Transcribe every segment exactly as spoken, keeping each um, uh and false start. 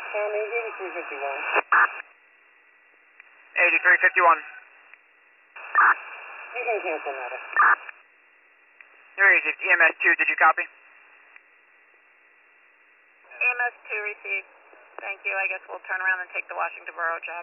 County, eighty-three fifty-one. eighty-three fifty-one. You can cancel that. You're easy. E M S two, did you copy? E M S two received. Thank you. I guess we'll turn around and take the Washington Borough job.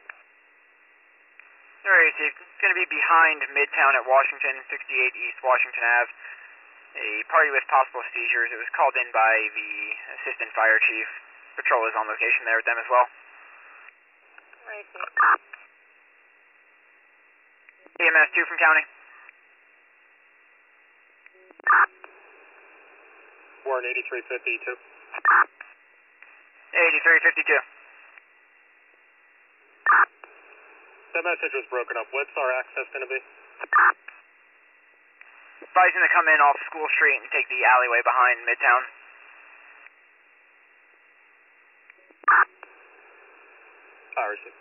You're easy. It's going to be behind Midtown at Washington, sixty-eight East Washington Avenue. A party with possible seizures. It was called in by the Assistant Fire Chief. Patrol is on location there with them as well. Received. E M S two from County. Warren, eighty-three fifty-two. eighty-three fifty-two. That message was broken up. What's our access going to be? Advising to come in off School Street and take the alleyway behind Midtown. I received.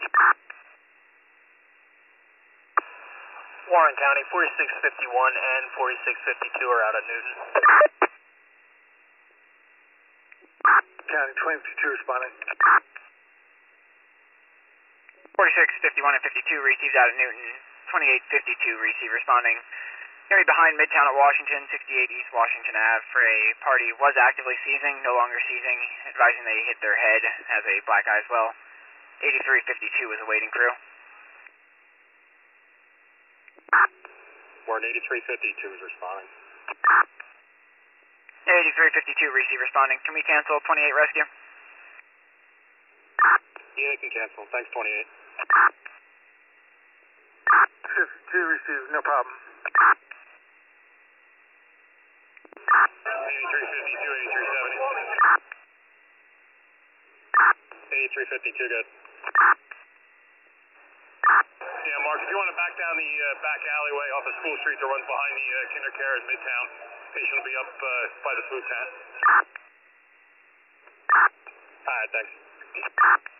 Warren County, forty-six fifty-one and forty-six fifty-two are out at Newton. County, twenty fifty-two responding. forty-six fifty-one and fifty-two received out of Newton. twenty-eight fifty-two receive responding. Going to be behind Midtown at Washington, sixty-eight East Washington Avenue for a party was actively seizing, no longer seizing, advising they hit their head, has a black eye as well. eighty-three fifty-two is awaiting crew. Warren, eighty-three fifty-two is responding. eighty-three fifty-two receive responding. Can we cancel twenty-eight rescue? Yeah, you can cancel. Thanks, twenty-eight. fifty-two received, no problem. eighty-three fifty-two, eighty-three seventy. eighty-three fifty-two, good. Yeah, Mark, if you want to back down the uh, back alleyway off of School Street that runs behind the uh, Kinder Care in Midtown, patient will be up uh, by the food tent. All right, thanks.